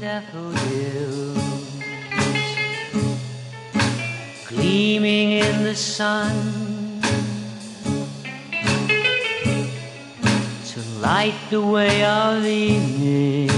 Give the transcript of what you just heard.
daffodils gleaming in the sun to light the way of evening